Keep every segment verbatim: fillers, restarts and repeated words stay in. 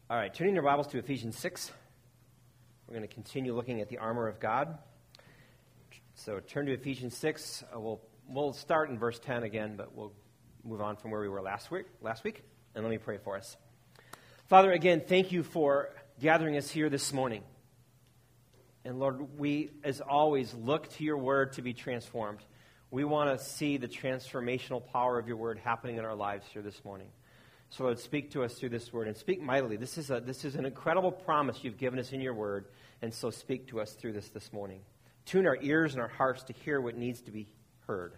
All right, turning your Bibles to Ephesians six. We're going to continue looking at the armor of God. So turn to Ephesians six. Uh, we'll we'll start in verse ten again, but we'll move on from where we were last week. Last week, and let me pray for us. Father, again, thank you for gathering us here this morning. And Lord, we, as always, look to your word to be transformed. We want to see the transformational power of your word happening in our lives here this morning. So Lord, speak to us through this word, and speak mightily. This is a this is an incredible promise you've given us in your word, and so speak to us through this this morning. Tune our ears and our hearts to hear what needs to be heard.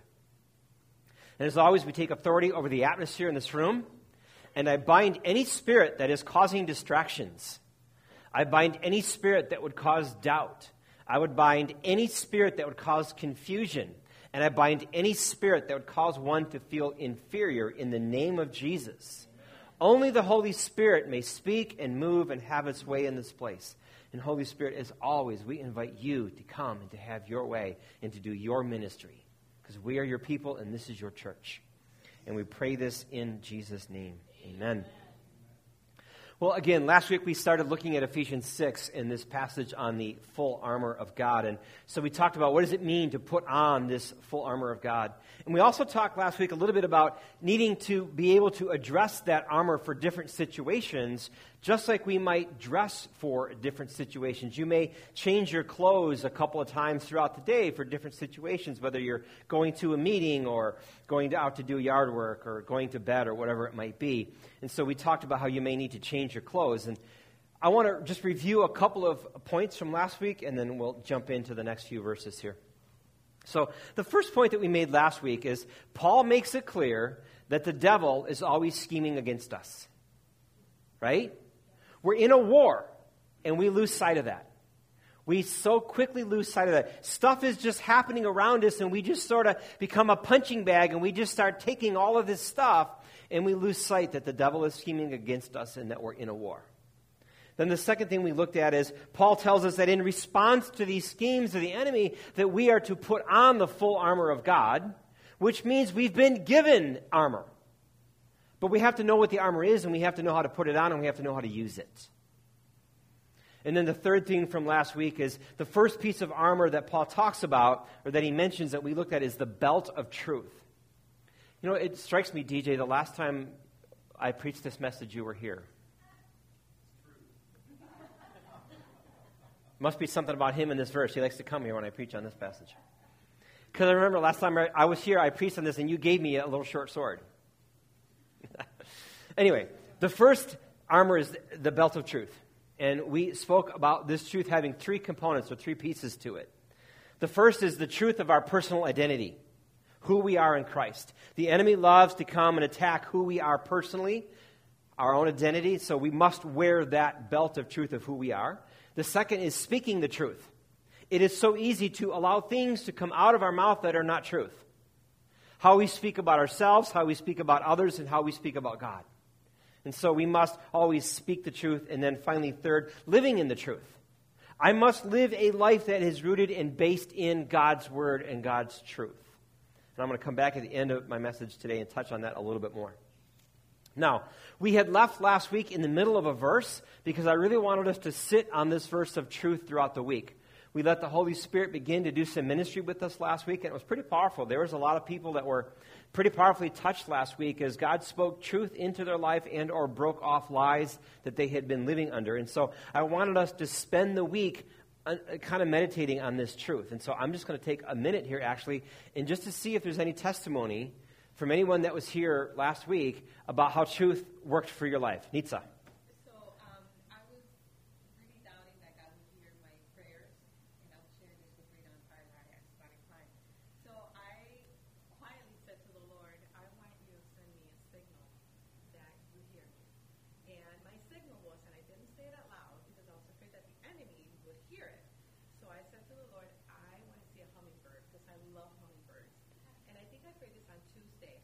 And as always, we take authority over the atmosphere in this room, and I bind any spirit that is causing distractions. I bind any spirit that would cause doubt. I would bind any spirit that would cause confusion. And I bind any spirit that would cause one to feel inferior in the name of Jesus. Only the Holy Spirit may speak and move and have its way in this place. And Holy Spirit, as always, we invite you to come and to have your way and to do your ministry. Because we are your people and this is your church. And we pray this in Jesus' name. Amen. Well, again, last week we started looking at Ephesians six in this passage on the full armor of God. And so we talked about what does it mean to put on this full armor of God. And we also talked last week a little bit about needing to be able to address that armor for different situations, just like we might dress for different situations. You may change your clothes a couple of times throughout the day for different situations, whether you're going to a meeting or going to, out to do yard work or going to bed or whatever it might be. And so we talked about how you may need to change your clothes. And I want to just review a couple of points from last week, and then we'll jump into the next few verses here. So the first point that we made last week is Paul makes it clear that the devil is always scheming against us. Right? We're in a war, and we lose sight of that. We so quickly lose sight of that. Stuff is just happening around us, and we just sort of become a punching bag, and we just start taking all of this stuff, and we lose sight that the devil is scheming against us and that we're in a war. Then the second thing we looked at is Paul tells us that in response to these schemes of the enemy, that we are to put on the full armor of God, which means we've been given armor. But we have to know what the armor is, and we have to know how to put it on, and we have to know how to use it. And then the third thing from last week is the first piece of armor that Paul talks about, or that he mentions that we looked at, is the belt of truth. You know, it strikes me, D J, the last time I preached this message, you were here. Must be something about him in this verse. He likes to come here when I preach on this passage. Because I remember last time I was here, I preached on this, and you gave me a little short sword. Anyway, the first armor is the belt of truth. And we spoke about this truth having three components or three pieces to it. The first is the truth of our personal identity, who we are in Christ. The enemy loves to come and attack who we are personally, our own identity, so we must wear that belt of truth of who we are. The second is speaking the truth. It is so easy to allow things to come out of our mouth that are not truth. How we speak about ourselves, how we speak about others, and how we speak about God. And so we must always speak the truth. And then finally, third, living in the truth. I must live a life that is rooted and based in God's word and God's truth. And I'm going to come back at the end of my message today and touch on that a little bit more. Now, we had left last week in the middle of a verse because I really wanted us to sit on this verse of truth throughout the week. We let the Holy Spirit begin to do some ministry with us last week, and it was pretty powerful. There was a lot of people that were pretty powerfully touched last week as God spoke truth into their life and or broke off lies that they had been living under. And so I wanted us to spend the week uh, kind of meditating on this truth. And so I'm just going to take a minute here, actually, and just to see if there's any testimony from anyone that was here last week about how truth worked for your life. Nitsa. So um, I was really doubting that God would hear my prayers, and I was sharing this with Rita on Friday night. I started crying. So I quietly said to the Lord, I want you to send me a signal that you hear me. And my signal was, and I didn't say it out loud because I was afraid that the enemy would hear it. So I said to the Lord, I want to see a hummingbird because I love hummingbirds. And I think I prayed this on Tuesday.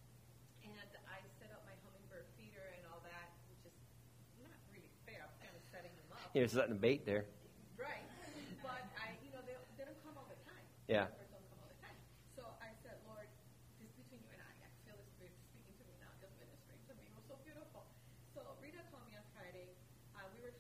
And I set up my hummingbird feeder and all that, which is not really fair. I'm kind of setting them up. You're setting a bait there. Right. But, I, you know, they, they don't come all the time. Yeah. Hummingbirds don't come all the time. So I said, Lord, this is between you and I. I feel the Spirit speaking to me now, just ministering to me. It was so beautiful. So Rita called me on Friday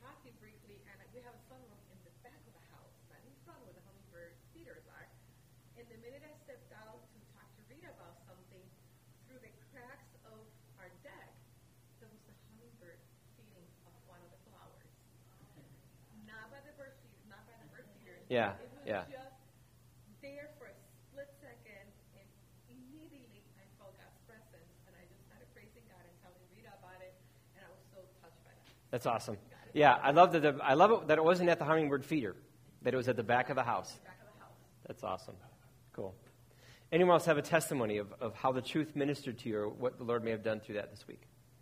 talking briefly, and we have a sunroom in the back of the house, not in front where the hummingbird feeders are. And the minute I stepped out to talk to Rita about something, through the cracks of our deck, there was a hummingbird feeding off one of the flowers. Not by the bird feeder, not by the bird feeder. Yeah, it was yeah. just there for a split second, and immediately I felt God's presence, and I just started praising God and telling Rita about it, and I was so touched by that. That's awesome. Yeah, I love that. The, I love it that it wasn't at the hummingbird feeder, that it was at the back of the house. Back of the house. That's awesome. Cool. Anyone else have a testimony of, of how the truth ministered to you, or what the Lord may have done through that this week?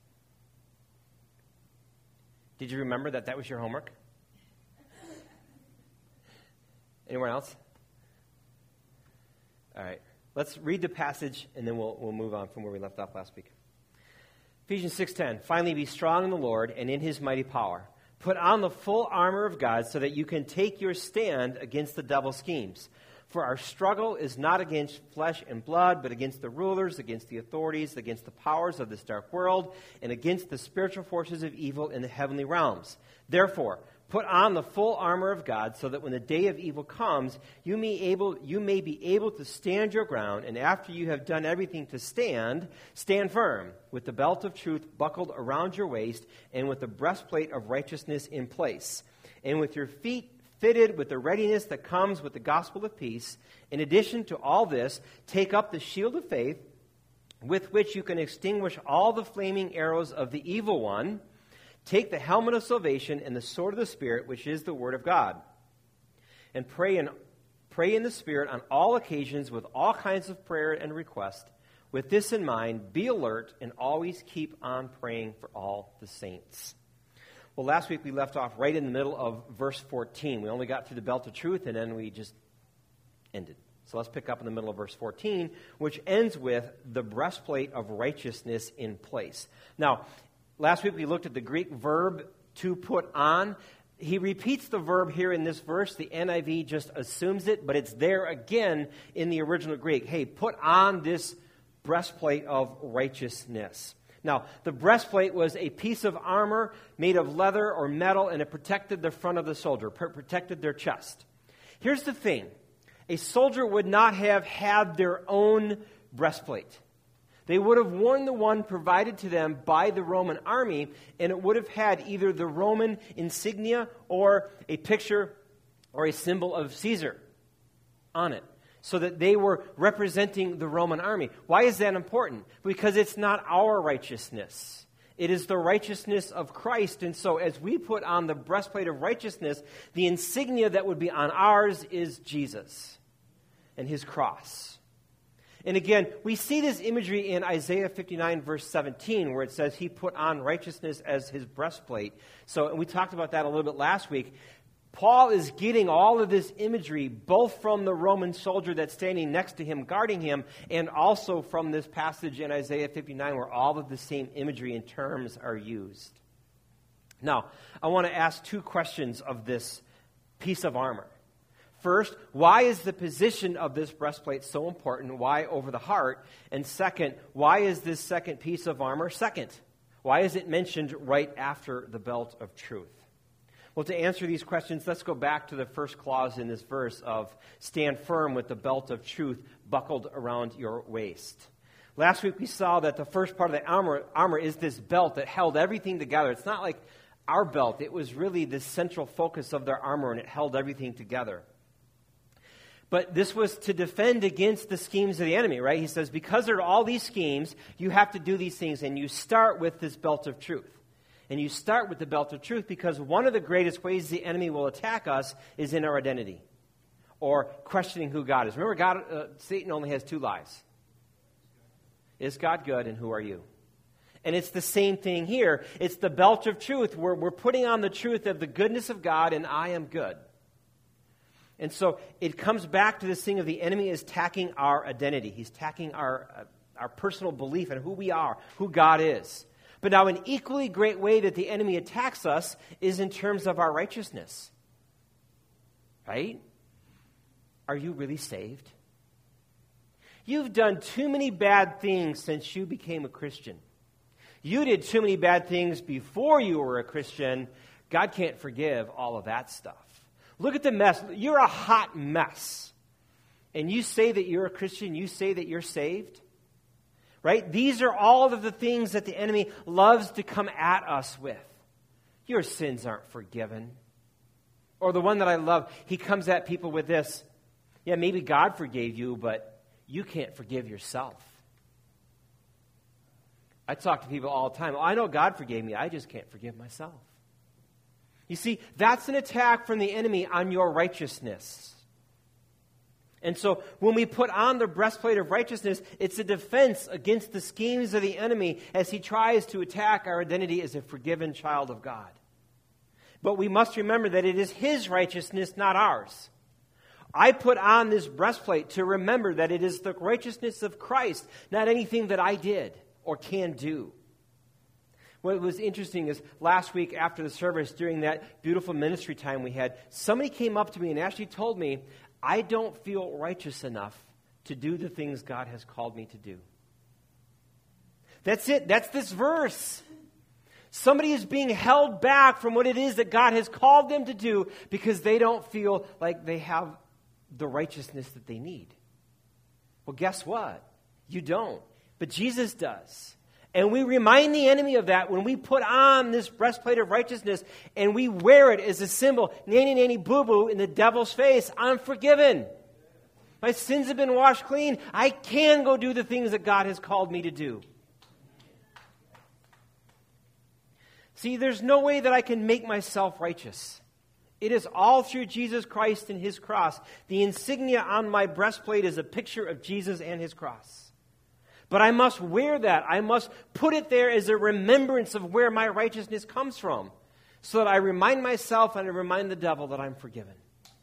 Did you remember that that was your homework? Anyone else? All right. Let's read the passage, and then we'll we'll move on from where we left off last week. Ephesians six ten, finally be strong in the Lord and in his mighty power. Put on the full armor of God so that you can take your stand against the devil's schemes. For our struggle is not against flesh and blood, but against the rulers, against the authorities, against the powers of this dark world, and against the spiritual forces of evil in the heavenly realms. Therefore, put on the full armor of God so that when the day of evil comes, you may, able, you may be able to stand your ground, and after you have done everything to stand, stand firm, with the belt of truth buckled around your waist, and with the breastplate of righteousness in place, and with your feet fitted with the readiness that comes with the gospel of peace. In addition to all this, take up the shield of faith, with which you can extinguish all the flaming arrows of the evil one. Take the helmet of salvation and the sword of the Spirit, which is the word of God. And pray in, pray in the Spirit on all occasions with all kinds of prayer and request. With this in mind, be alert and always keep on praying for all the saints. Well, last week we left off right in the middle of verse fourteen. We only got through the belt of truth, and then we just ended. So let's pick up in the middle of verse fourteen, which ends with the breastplate of righteousness in place. Now, last week we looked at the Greek verb to put on. He repeats the verb here in this verse. The N I V just assumes it, but it's there again in the original Greek. Hey, put on this breastplate of righteousness. Now, the breastplate was a piece of armor made of leather or metal, and it protected the front of the soldier, protected their chest. Here's the thing. A soldier would not have had their own breastplate. They would have worn the one provided to them by the Roman army, and it would have had either the Roman insignia or a picture or a symbol of Caesar on it, so that they were representing the Roman army. Why is that important? Because it's not our righteousness. It is the righteousness of Christ. And so as we put on the breastplate of righteousness, the insignia that would be on ours is Jesus and his cross. And again, we see this imagery in Isaiah fifty-nine, verse seventeen, where it says he put on righteousness as his breastplate. So, and we talked about that a little bit last week. Paul is getting all of this imagery both from the Roman soldier that's standing next to him, guarding him, and also from this passage in Isaiah fifty-nine where all of the same imagery and terms are used. Now, I want to ask two questions of this piece of armor. First, why is the position of this breastplate so important? Why over the heart? And second, why is this second piece of armor second? Why is it mentioned right after the belt of truth? Well, to answer these questions, let's go back to the first clause in this verse of stand firm with the belt of truth buckled around your waist. Last week we saw that the first part of the armor, armor is this belt that held everything together. It's not like our belt. It was really the central focus of their armor, and it held everything together. But this was to defend against the schemes of the enemy, right? He says, because there are all these schemes, you have to do these things, and you start with this belt of truth. And you start with the belt of truth because one of the greatest ways the enemy will attack us is in our identity or questioning who God is. Remember, God, uh, Satan only has two lies. Is God good, and who are you? And it's the same thing here. It's the belt of truth where we're putting on the truth of the goodness of God, and I am good. And so it comes back to this thing of the enemy is attacking our identity. He's attacking our, uh, our personal belief in who we are, who God is. But now an equally great way that the enemy attacks us is in terms of our righteousness. Right? Are you really saved? You've done too many bad things since you became a Christian. You did too many bad things before you were a Christian. God can't forgive all of that stuff. Look at the mess. You're a hot mess. And you say that you're a Christian. You say that you're saved. Right? These are all of the things that the enemy loves to come at us with. Your sins aren't forgiven. Or the one that I love, he comes at people with this. Yeah, maybe God forgave you, but you can't forgive yourself. I talk to people all the time. Oh, I know God forgave me. I just can't forgive myself. You see, that's an attack from the enemy on your righteousness. And so when we put on the breastplate of righteousness, it's a defense against the schemes of the enemy as he tries to attack our identity as a forgiven child of God. But we must remember that it is his righteousness, not ours. I put on this breastplate to remember that it is the righteousness of Christ, not anything that I did or can do. What was interesting is last week after the service, during that beautiful ministry time we had, somebody came up to me and actually told me, I don't feel righteous enough to do the things God has called me to do. That's it. That's this verse. Somebody is being held back from what it is that God has called them to do because they don't feel like they have the righteousness that they need. Well, guess what? You don't. But Jesus does. And we remind the enemy of that when we put on this breastplate of righteousness and we wear it as a symbol, nanny, nanny, boo-boo, in the devil's face. I'm forgiven. My sins have been washed clean. I can go do the things that God has called me to do. See, there's no way that I can make myself righteous. It is all through Jesus Christ and his cross. The insignia on my breastplate is a picture of Jesus and his cross. But I must wear that. I must put it there as a remembrance of where my righteousness comes from, so that I remind myself and I remind the devil that I'm forgiven.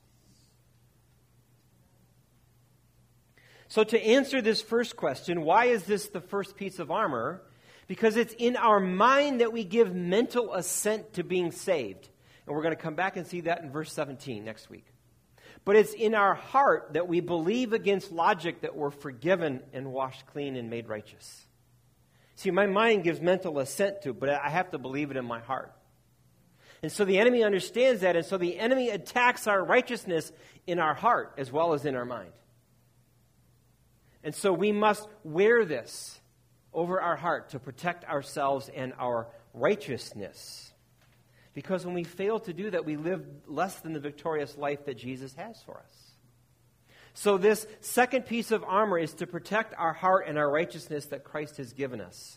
So to answer this first question, why is this the first piece of armor? Because it's in our mind that we give mental assent to being saved. And we're going to come back and see that in verse seventeen next week. But it's in our heart that we believe against logic that we're forgiven and washed clean and made righteous. See, my mind gives mental assent to it, but I have to believe it in my heart. And so the enemy understands that, and so the enemy attacks our righteousness in our heart as well as in our mind. And so we must wear this over our heart to protect ourselves and our righteousness. Because when we fail to do that, we live less than the victorious life that Jesus has for us. So this second piece of armor is to protect our heart and our righteousness that Christ has given us.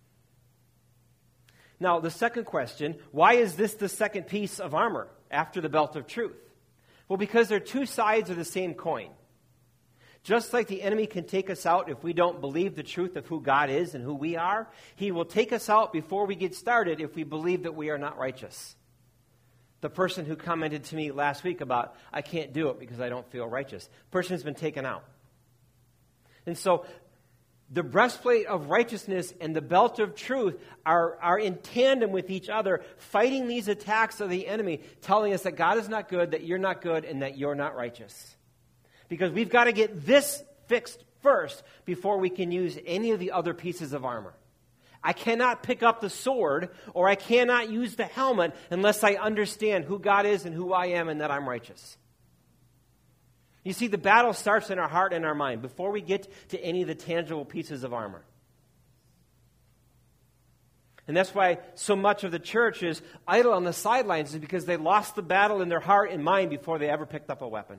Now, the second question, why is this the second piece of armor after the belt of truth? Well, because they're two sides of the same coin. Just like the enemy can take us out if we don't believe the truth of who God is and who we are, he will take us out before we get started if we believe that we are not righteous. The person who commented to me last week about, I can't do it because I don't feel righteous, the person has been taken out. And so the breastplate of righteousness and the belt of truth are, are in tandem with each other, fighting these attacks of the enemy, telling us that God is not good, that you're not good, and that you're not righteous. Because we've got to get this fixed first before we can use any of the other pieces of armor. I cannot pick up the sword or I cannot use the helmet unless I understand who God is and who I am and that I'm righteous. You see, the battle starts in our heart and our mind before we get to any of the tangible pieces of armor. And that's why so much of the church is idle on the sidelines, is because they lost the battle in their heart and mind before they ever picked up a weapon.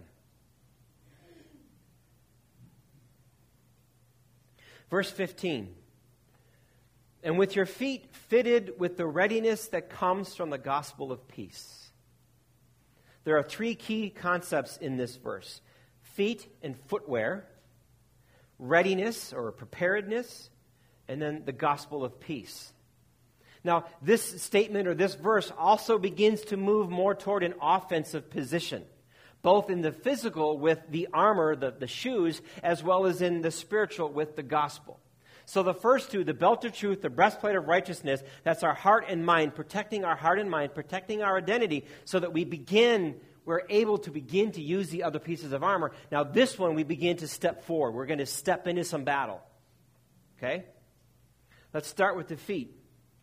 Verse fifteen, and with your feet fitted with the readiness that comes from the gospel of peace. There are three key concepts in this verse. Feet and footwear, readiness or preparedness, and then the gospel of peace. Now, this statement or this verse also begins to move more toward an offensive position, both in the physical with the armor, the, the shoes, as well as in the spiritual with the gospel. So the first two, the belt of truth, the breastplate of righteousness, that's our heart and mind, protecting our heart and mind, protecting our identity so that we begin, we're able to begin to use the other pieces of armor. Now this one, we begin to step forward. We're going to step into some battle. Okay? Let's start with the feet.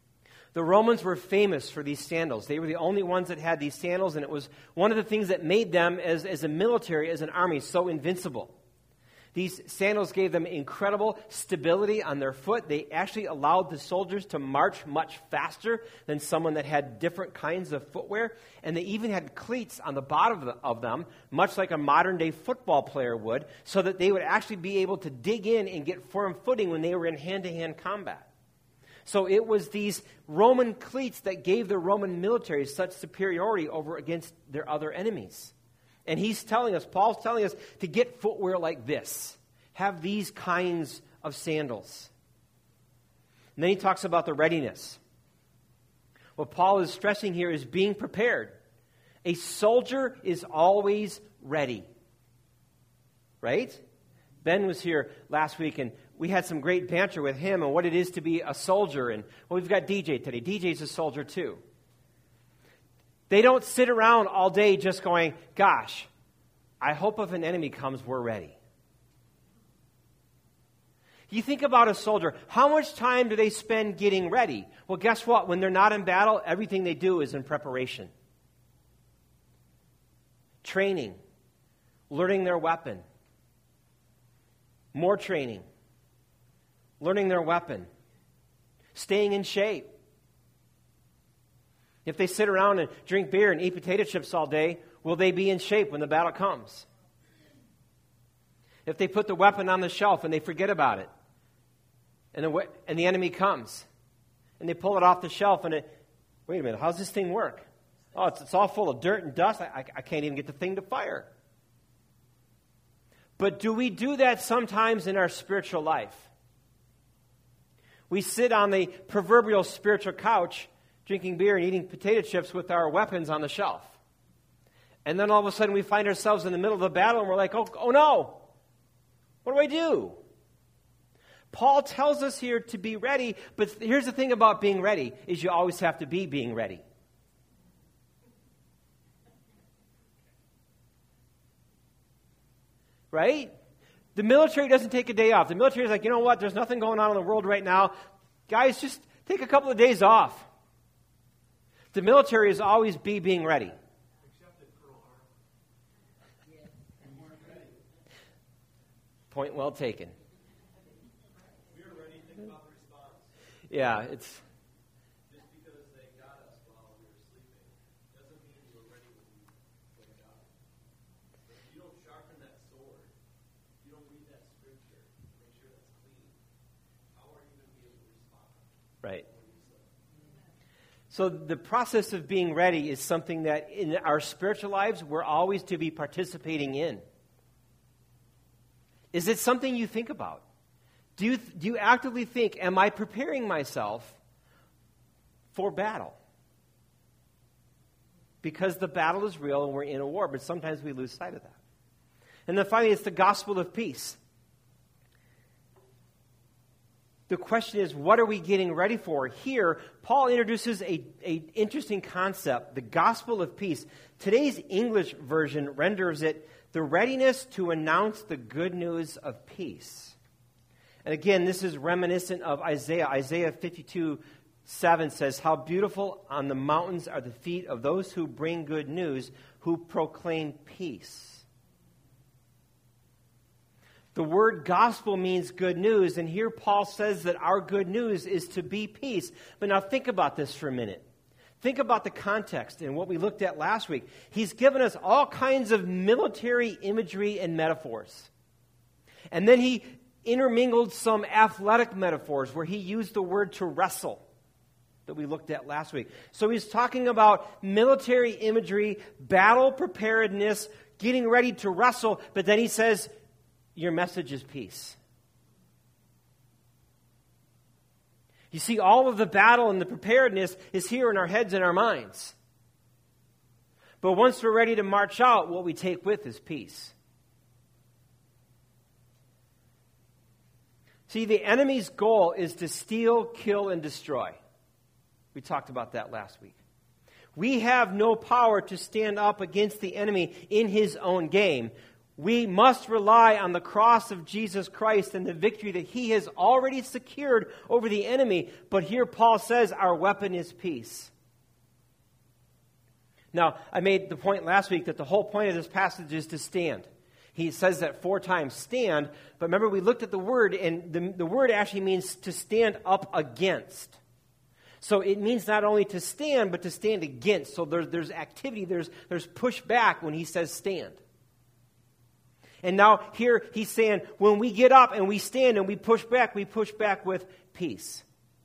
The Romans were famous for these sandals. They were the only ones that had these sandals, and it was one of the things that made them, as, as a military, as an army, so invincible. These sandals gave them incredible stability on their foot. They actually allowed the soldiers to march much faster than someone that had different kinds of footwear. And they even had cleats on the bottom of, the, of them, much like a modern-day football player would, so that they would actually be able to dig in and get firm footing when they were in hand-to-hand combat. So it was these Roman cleats that gave the Roman military such superiority over against their other enemies. And he's telling us, Paul's telling us, to get footwear like this. Have these kinds of sandals. And then he talks about the readiness. What Paul is stressing here is being prepared. A soldier is always ready. Right? Ben was here last week, and we had some great banter with him on what it is to be a soldier. And well, we've got D J today. D J's a soldier too. They don't sit around all day just going, gosh, I hope if an enemy comes, we're ready. You think about a soldier, how much time do they spend getting ready? Well, guess what? When they're not in battle, everything they do is in preparation. Training, learning their weapon, more training, learning their weapon, staying in shape. If they sit around and drink beer and eat potato chips all day, will they be in shape when the battle comes? If they put the weapon on the shelf and they forget about it, and the, and the enemy comes, and they pull it off the shelf, and it, wait a minute, how's this thing work? Oh, it's, it's all full of dirt and dust. I, I, I can't even get the thing to fire. But do we do that sometimes in our spiritual life? We sit on the proverbial spiritual couch, drinking beer and eating potato chips with our weapons on the shelf. And then all of a sudden we find ourselves in the middle of the battle and we're like, oh, oh no, what do I do? Paul tells us here to be ready, but here's the thing about being ready, is you always have to be being ready. Right? The military doesn't take a day off. The military is like, you know what, there's nothing going on in the world right now. Guys, just take a couple of days off. The military is always be being ready. Point well taken. We are ready to think about the response. Yeah, it's... Just because they got us while we were sleeping doesn't mean we're ready when we wake up. But if you don't sharpen that sword, you don't read that scripture, make sure that's clean, how are you going to be able to respond? Right. So the process of being ready is something that in our spiritual lives we're always to be participating in. Is it something you think about? Do you, do you actively think, am I preparing myself for battle? Because the battle is real and we're in a war, but sometimes we lose sight of that. And then finally, it's the gospel of peace. The question is, what are we getting ready for? Here, Paul introduces a, a interesting concept, the gospel of peace. Today's English version renders it the readiness to announce the good news of peace. And again, this is reminiscent of Isaiah. Isaiah fifty-two seven says, how beautiful on the mountains are the feet of those who bring good news, who proclaim peace. The word gospel means good news, and here Paul says that our good news is to be peace. But now think about this for a minute. Think about the context and what we looked at last week. He's given us all kinds of military imagery and metaphors. And then he intermingled some athletic metaphors where he used the word to wrestle that we looked at last week. So he's talking about military imagery, battle preparedness, getting ready to wrestle, but then he says, your message is peace. You see, all of the battle and the preparedness is here in our heads and our minds. But once we're ready to march out, what we take with is peace. See, the enemy's goal is to steal, kill, and destroy. We talked about that last week. We have no power to stand up against the enemy in his own game. We must rely on the cross of Jesus Christ and the victory that he has already secured over the enemy. But here Paul says our weapon is peace. Now, I made the point last week that the whole point of this passage is to stand. He says that four times, stand. But remember, we looked at the word, and the, the word actually means to stand up against. So it means not only to stand, but to stand against. So there's, there's activity, there's, there's pushback when he says stand. And now here he's saying, when we get up and we stand and we push back, we push back with peace.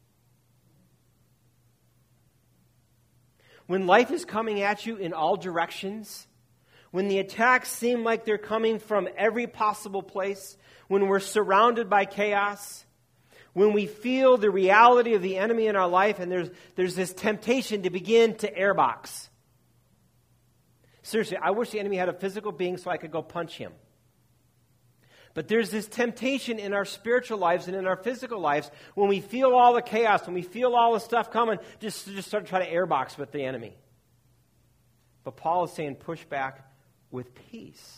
When life is coming at you in all directions, when the attacks seem like they're coming from every possible place, when we're surrounded by chaos, when we feel the reality of the enemy in our life and there's, there's this temptation to begin to airbox. Seriously, I wish the enemy had a physical being so I could go punch him. But there's this temptation in our spiritual lives and in our physical lives when we feel all the chaos, when we feel all the stuff coming, just to just start to try to airbox with the enemy. But Paul is saying push back with peace.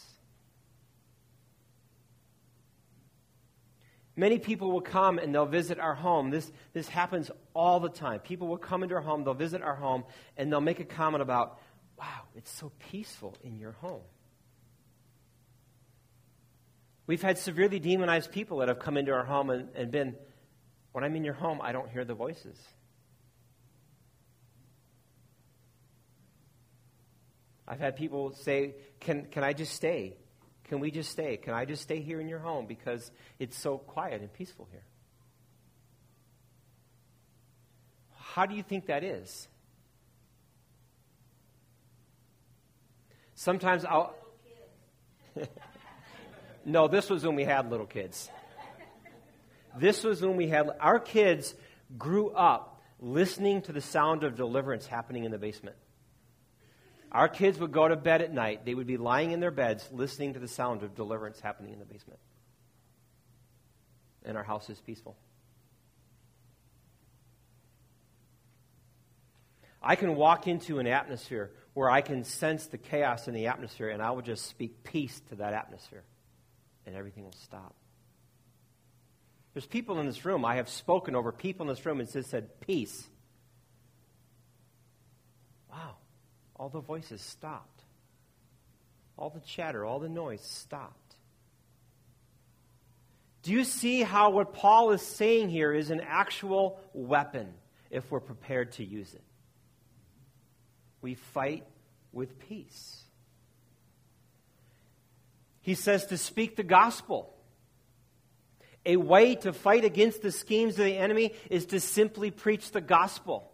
Many people will come and they'll visit our home. This, this happens all the time. People will come into our home, they'll visit our home, and they'll make a comment about, wow, it's so peaceful in your home. We've had severely demonized people that have come into our home and, and been, when I'm in your home, I don't hear the voices. I've had people say, can, can I just stay? Can we just stay? Can I just stay here in your home because it's so quiet and peaceful here? How do you think that is? Sometimes I'll... No, this was when we had little kids. This was when we had... Our kids grew up listening to the sound of deliverance happening in the basement. Our kids would go to bed at night. They would be lying in their beds listening to the sound of deliverance happening in the basement. And our house is peaceful. I can walk into an atmosphere where I can sense the chaos in the atmosphere, and I will just speak peace to that atmosphere, and everything will stop. There's people in this room. I have spoken over people in this room and just said, peace. Wow. All the voices stopped. All the chatter, all the noise stopped. Do you see how what Paul is saying here is an actual weapon if we're prepared to use it? We fight with peace. He says to speak the gospel. A way to fight against the schemes of the enemy is to simply preach the gospel.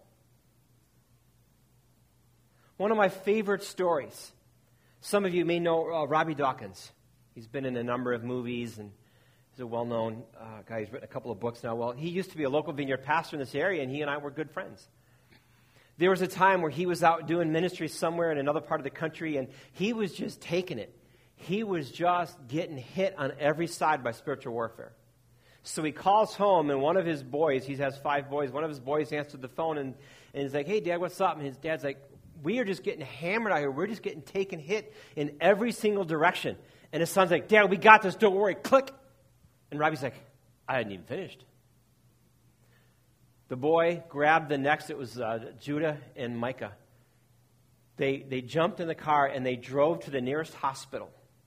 One of my favorite stories. Some of you may know uh, Robbie Dawkins. He's been in a number of movies and he's a well-known uh, guy. He's written a couple of books now. Well, he used to be a local vineyard pastor in this area, and he and I were good friends. There was a time where he was out doing ministry somewhere in another part of the country, and he was just taking it. He was just getting hit on every side by spiritual warfare. So he calls home, and one of his boys, he has five boys, one of his boys answered the phone, and, and he's like, hey, Dad, what's up? And his dad's like, we are just getting hammered out here. We're just getting taken hit in every single direction. And his son's like, Dad, we got this. Don't worry. Click. And Robbie's like, I hadn't even finished. The boy grabbed the next. It was uh, Judah and Micah. They, they jumped in the car, and they drove to the nearest hospital.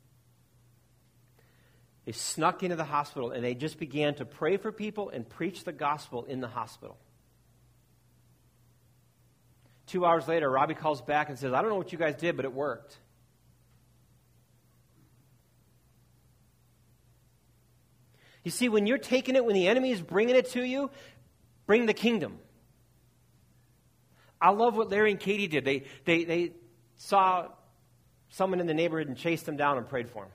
They snuck into the hospital, and they just began to pray for people and preach the gospel in the hospital. Two hours later, Robbie calls back and says, I don't know what you guys did, but it worked. You see, when you're taking it, when the enemy is bringing it to you, bring the kingdom. I love what Larry and Katie did. They, they, they saw someone in the neighborhood and chased them down and prayed for him.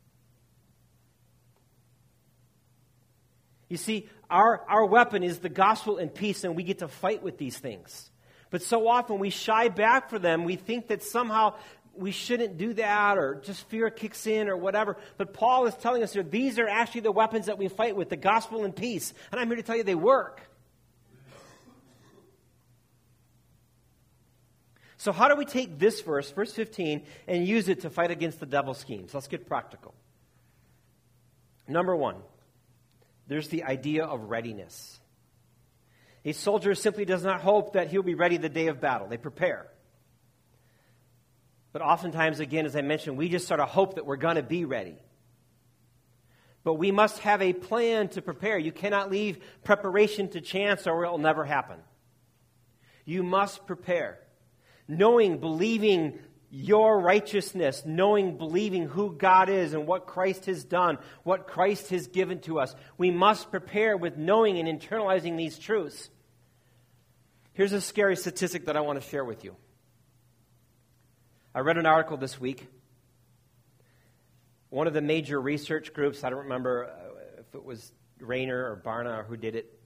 You see, our, our weapon is the gospel and peace, and we get to fight with these things. But so often we shy back from them. We think that somehow we shouldn't do that, or just fear kicks in or whatever. But Paul is telling us here, these are actually the weapons that we fight with, the gospel and peace. And I'm here to tell you they work. So how do we take this verse, verse fifteen, and use it to fight against the devil's schemes? Let's get practical. Number one, there's the idea of readiness. A soldier simply does not hope that he'll be ready the day of battle. They prepare. But oftentimes, again, as I mentioned, we just sort of hope that we're going to be ready. But we must have a plan to prepare. You cannot leave preparation to chance or it will never happen. You must prepare. Knowing, believing your righteousness, knowing, believing who God is and what Christ has done, what Christ has given to us. We must prepare with knowing and internalizing these truths. Here's a scary statistic that I want to share with you. I read an article this week. One of the major research groups, I don't remember if it was Rayner or Barna or who did it.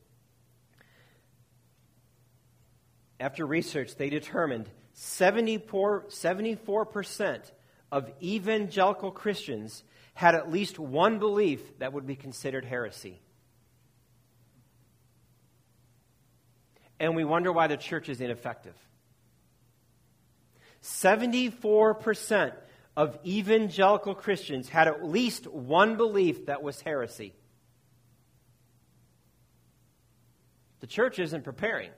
After research, they determined seventy-four percent of evangelical Christians had at least one belief that would be considered heresy. And we wonder why the church is ineffective. seventy-four percent of evangelical Christians had at least one belief that was heresy. The church isn't preparing.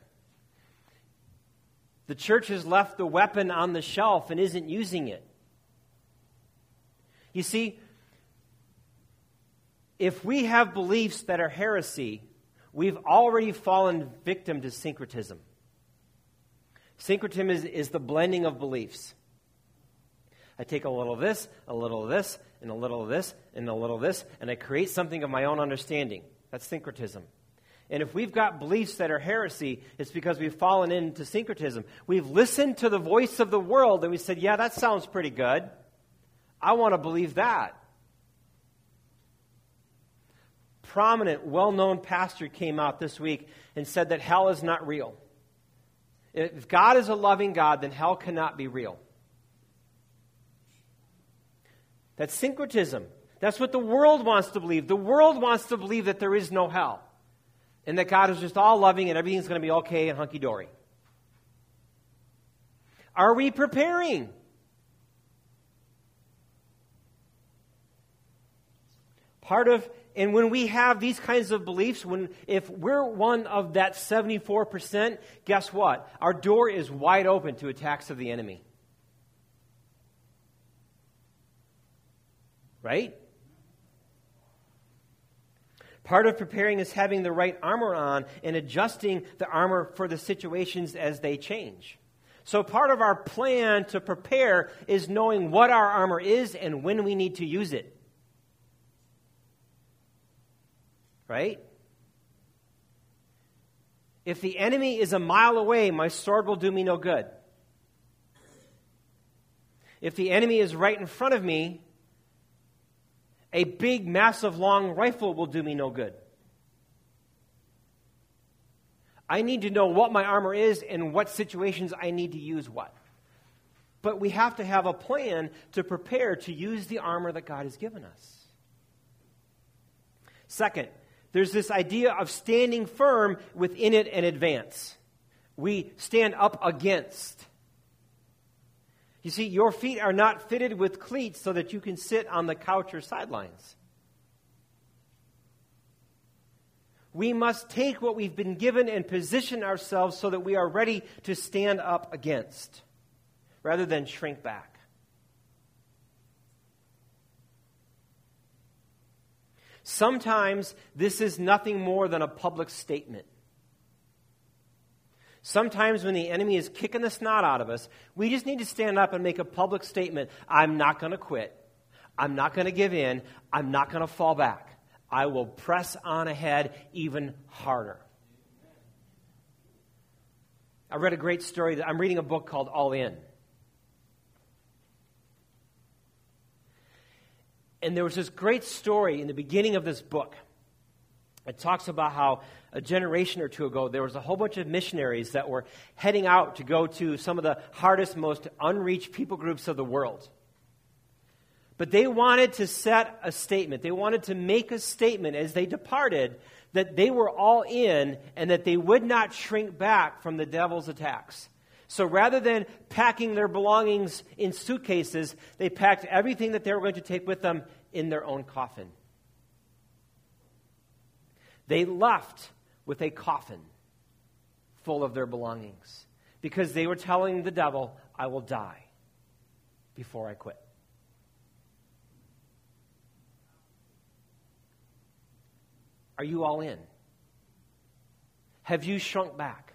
The church has left the weapon on the shelf and isn't using it. You see, if we have beliefs that are heresy, we've already fallen victim to syncretism. Syncretism is, is the blending of beliefs. I take a little of this, a little of this, and a little of this, and a little of this, and I create something of my own understanding. That's syncretism. And if we've got beliefs that are heresy, it's because we've fallen into syncretism. We've listened to the voice of the world, and we said, yeah, that sounds pretty good. I want to believe that. Prominent, well-known pastor came out this week and said that hell is not real. If God is a loving God, then hell cannot be real. That's syncretism. That's what the world wants to believe. The world wants to believe that there is no hell and that God is just all loving and everything's going to be okay and hunky-dory. Are we preparing? Part of, and when we have these kinds of beliefs, when if we're one of that seventy-four percent, guess what? Our door is wide open to attacks of the enemy. Right? Part of preparing is having the right armor on and adjusting the armor for the situations as they change. So part of our plan to prepare is knowing what our armor is and when we need to use it. Right? If the enemy is a mile away, my sword will do me no good. If the enemy is right in front of me, a big, massive, long rifle will do me no good. I need to know what my armor is and what situations I need to use what. But we have to have a plan to prepare to use the armor that God has given us. Second, there's this idea of standing firm within it and advance. We stand up against. You see, your feet are not fitted with cleats so that you can sit on the couch or sidelines. We must take what we've been given and position ourselves so that we are ready to stand up against, rather than shrink back. Sometimes this is nothing more than a public statement. Sometimes when the enemy is kicking the snot out of us, we just need to stand up and make a public statement. I'm not going to quit. I'm not going to give in. I'm not going to fall back. I will press on ahead even harder. I read a great story. That I'm reading a book called All In. And there was this great story in the beginning of this book. It talks about how a generation or two ago, there was a whole bunch of missionaries that were heading out to go to some of the hardest, most unreached people groups of the world. But they wanted to set a statement. They wanted to make a statement as they departed that they were all in and that they would not shrink back from the devil's attacks. So rather than packing their belongings in suitcases, they packed everything that they were going to take with them in their own coffin. They left with a coffin full of their belongings because they were telling the devil, I will die before I quit. Are you all in? Have you shrunk back?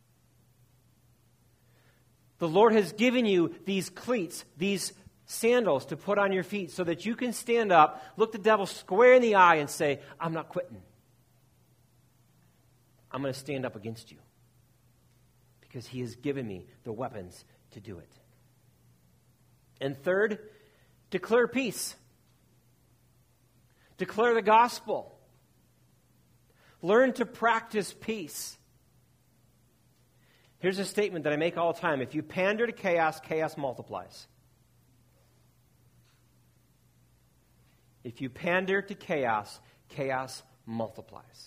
The Lord has given you these cleats, these sandals to put on your feet so that you can stand up, look the devil square in the eye and say, I'm not quitting. I'm going to stand up against you because he has given me the weapons to do it. And third, declare peace. Declare the gospel. Learn to practice peace. Here's a statement that I make all the time. If you pander to chaos, chaos multiplies. If you pander to chaos, chaos multiplies.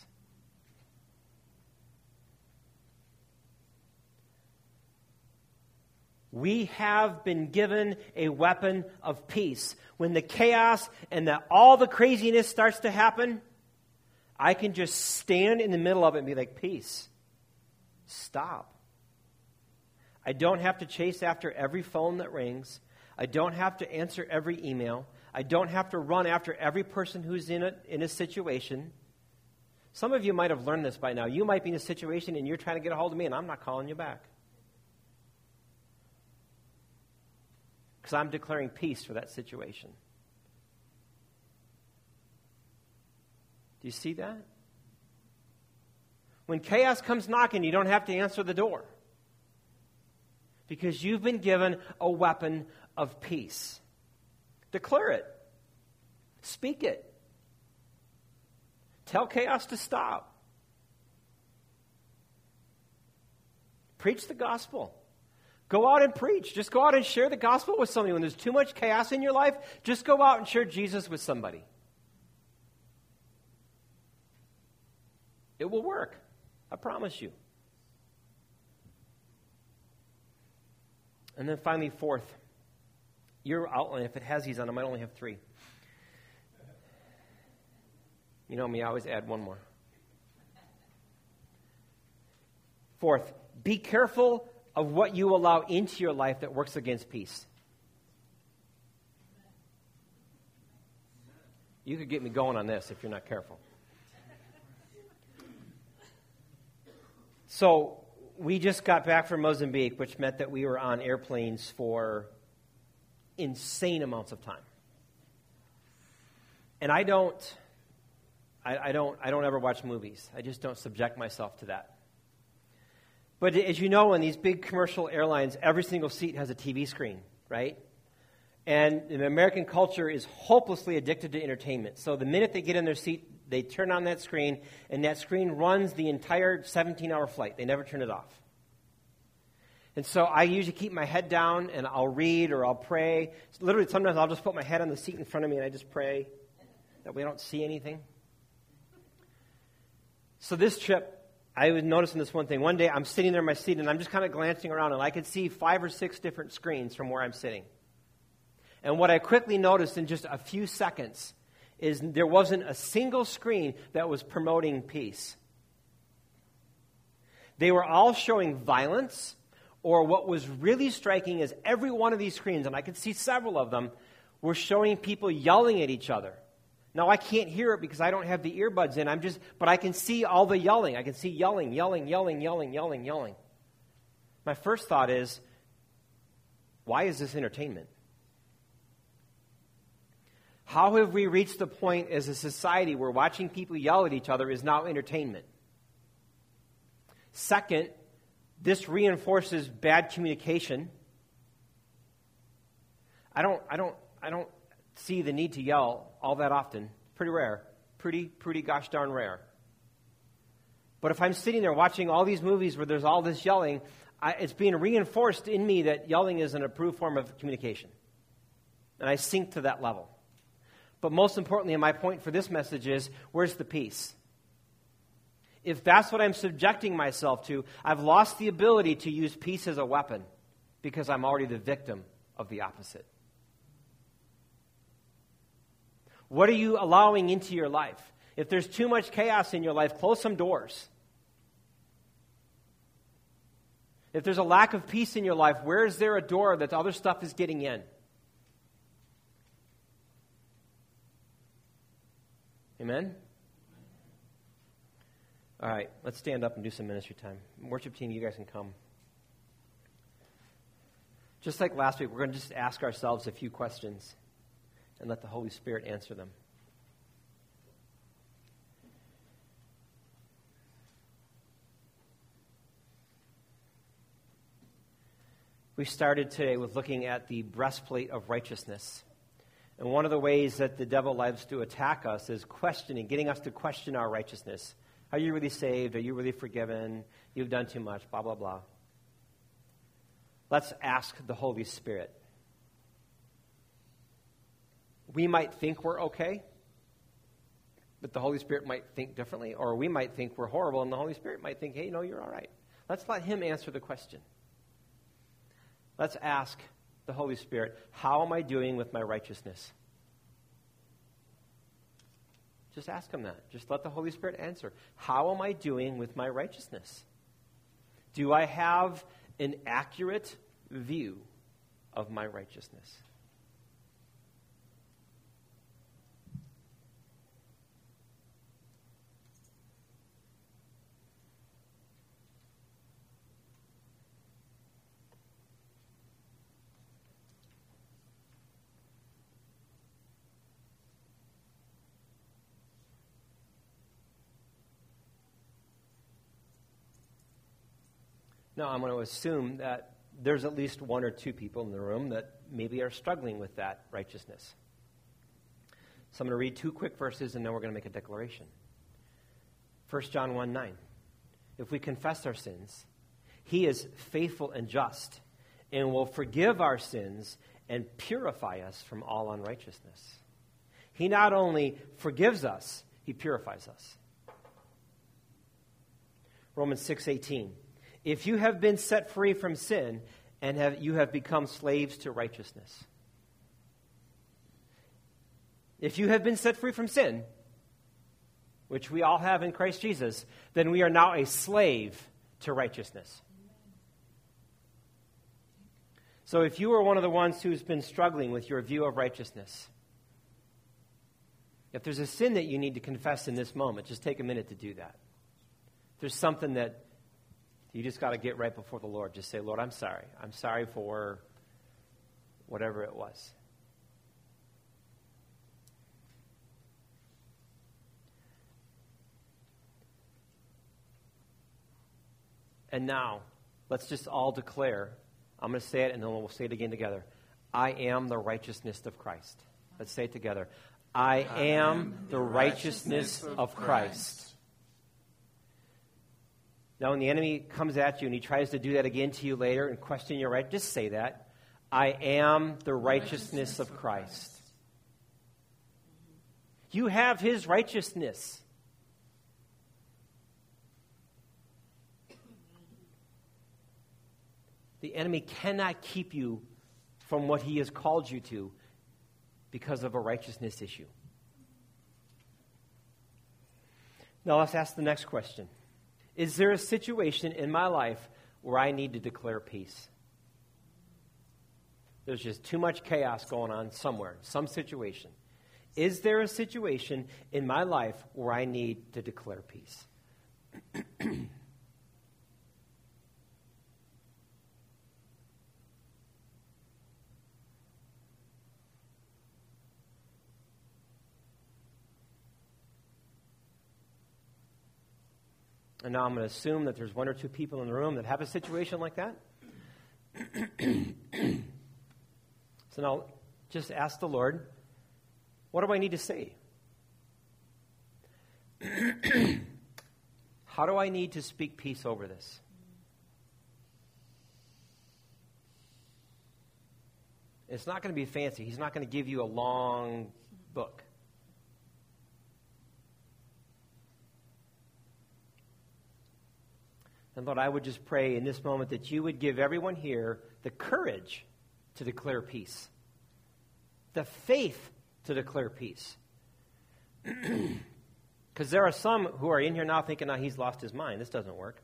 We have been given a weapon of peace. When the chaos and the, all the craziness starts to happen, I can just stand in the middle of it and be like, peace. Stop. I don't have to chase after every phone that rings. I don't have to answer every email. I don't have to run after every person who's in a, in a situation. Some of you might have learned this by now. You might be in a situation and you're trying to get a hold of me and I'm not calling you back. Because I'm declaring peace for that situation. Do you see that? When chaos comes knocking, you don't have to answer the door. Because you've been given a weapon of peace. Declare it. Speak it. Tell chaos to stop. Preach the gospel. Go out and preach. Just go out and share the gospel with somebody. When there's too much chaos in your life, just go out and share Jesus with somebody. It will work. I promise you. And then finally, fourth, your outline, if it has these on, I might only have three. You know me, I always add one more. Fourth, be careful of what you allow into your life that works against peace. You could get me going on this if you're not careful. So, we just got back from Mozambique, which meant that we were on airplanes for insane amounts of time. And I don't, I, I don't, I don't ever watch movies. I just don't subject myself to that. But as you know, in these big commercial airlines, every single seat has a T V screen, right? And the American culture is hopelessly addicted to entertainment. So the minute they get in their seat, they turn on that screen, and that screen runs the entire seventeen-hour flight. They never turn it off. And so I usually keep my head down, and I'll read or I'll pray. Literally, sometimes I'll just put my head on the seat in front of me, and I just pray that we don't see anything. So this trip, I was noticing this one thing. One day, I'm sitting there in my seat, and I'm just kind of glancing around, and I could see five or six different screens from where I'm sitting. And what I quickly noticed in just a few seconds is there wasn't a single screen that was promoting peace. They were all showing violence, or what was really striking is every one of these screens, and I could see several of them, were showing people yelling at each other. Now, I can't hear it because I don't have the earbuds in, I'm just, but I can see all the yelling. I can see yelling, yelling, yelling, yelling, yelling, yelling. My first thought is, why is this entertainment? How have we reached the point as a society where watching people yell at each other is now entertainment? Second, this reinforces bad communication. I don't, I don't, I don't see the need to yell all that often. Pretty rare. Pretty, pretty gosh darn rare. But if I'm sitting there watching all these movies where there's all this yelling, I, it's being reinforced in me that yelling is an approved form of communication. And I sink to that level. But most importantly, and my point for this message is, where's the peace? if that's what I'm subjecting myself to, I've lost the ability to use peace as a weapon because I'm already the victim of the opposite. What are you allowing into your life? If there's too much chaos in your life, close some doors. If there's a lack of peace in your life, where is there a door that other stuff is getting in? Amen? All right, let's stand up and do some ministry time. Worship team, you guys can come. Just like last week, we're going to just ask ourselves a few questions and let the Holy Spirit answer them. We started today with looking at the breastplate of righteousness. And one of the ways that the devil loves to attack us is questioning, getting us to question our righteousness. Are you really saved? Are you really forgiven? You've done too much, blah, blah, blah. Let's ask the Holy Spirit. We might think we're okay, but the Holy Spirit might think differently. Or we might think we're horrible, and the Holy Spirit might think, hey, no, you're all right. Let's let him answer the question. Let's ask the Holy Spirit, how am I doing with my righteousness? Just ask him that. Just let the Holy Spirit answer. How am I doing with my righteousness? Do I have an accurate view of my righteousness? Now, I'm going to assume that there's at least one or two people in the room that maybe are struggling with that righteousness. So I'm going to read two quick verses, and then we're going to make a declaration. First John one nine. If we confess our sins, he is faithful and just, and will forgive our sins and purify us from all unrighteousness. He not only forgives us, he purifies us. Romans six eighteen. If you have been set free from sin and have, you have become slaves to righteousness. If you have been set free from sin, which we all have in Christ Jesus, then we are now a slave to righteousness. So if you are one of the ones who's been struggling with your view of righteousness, if there's a sin that you need to confess in this moment, just take a minute to do that. If there's something that you just got to get right before the Lord. Just say, Lord, I'm sorry. I'm sorry for whatever it was. And now, let's just all declare. I'm going to say it, and then we'll say it again together. I am the righteousness of Christ. Let's say it together. I, I am the righteousness, righteousness of Christ. Now, when the enemy comes at you and he tries to do that again to you later and question your right, just say that. I am the righteousness of Christ. You have his righteousness. The enemy cannot keep you from what he has called you to because of a righteousness issue. Now, let's ask the next question. Is there a situation in my life where I need to declare peace? There's just too much chaos going on somewhere, some situation. Is there a situation in my life where I need to declare peace? And now I'm going to assume that there's one or two people in the room that have a situation like that. So now just ask the Lord, what do I need to say? How do I need to speak peace over this? It's not going to be fancy. He's not going to give you a long book. And Lord, I would just pray in this moment that you would give everyone here the courage to declare peace, the faith to declare peace. Because there are some who are in here now thinking, now he's lost his mind. This doesn't work.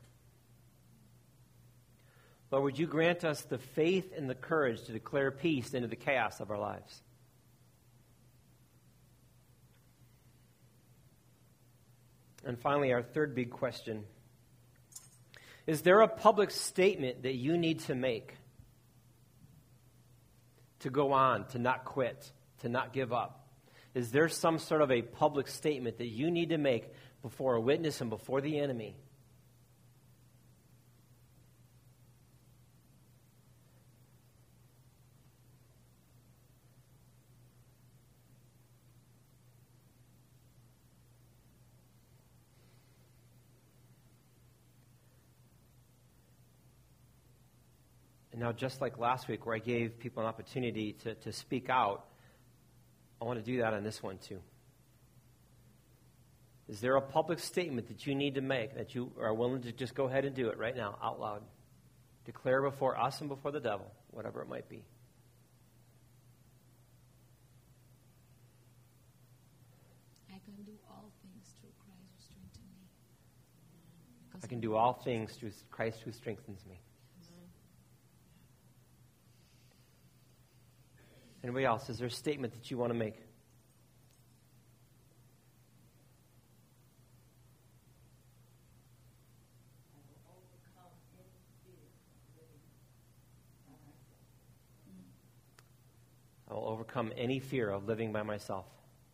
Lord, would you grant us the faith and the courage to declare peace into the chaos of our lives? And finally, our third big question. Is there a public statement that you need to make to go on, to not quit, to not give up? Is there some sort of a public statement that you need to make before a witness and before the enemy? And now, just like last week where I gave people an opportunity to, to speak out, I want to do that on this one too. Is there a public statement that you need to make that you are willing to just go ahead and do it right now, out loud? Declare before us and before the devil, whatever it might be. I can do all things through Christ who strengthens me. Because I can do all things through Christ who strengthens me. Anybody else? Is there a statement that you want to make? I will overcome any fear of living by myself.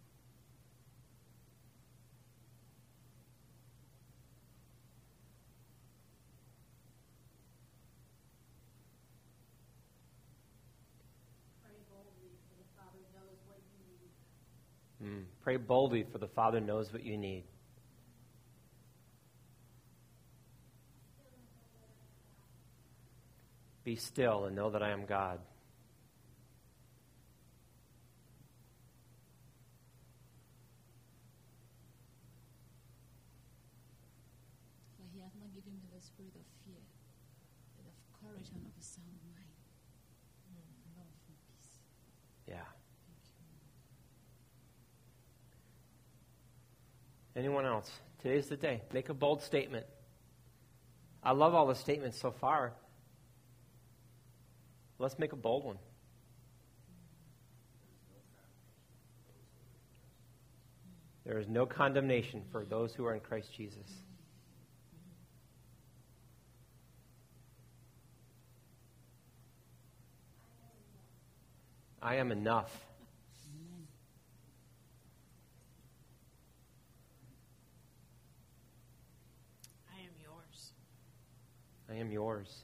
Mm. Pray boldly, for the Father knows what you need. Be still and know that I am God. For he hath not given me the spirit of fear, but of courage and of a sound mind. Mm. Love and peace. Yeah. Thank you. Anyone else? Today's the day. Make a bold statement. I love all the statements so far. Let's make a bold one. There is no condemnation for those who are in Christ Jesus. I am enough. I am yours. I am yours.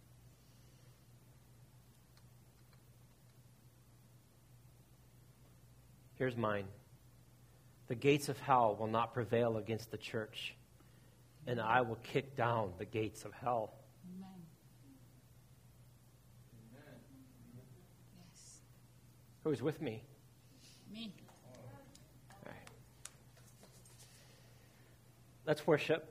Here's mine. The gates of hell will not prevail against the church, and I will kick down the gates of hell. Amen. Yes. Who's with me? Me. All right. Let's worship.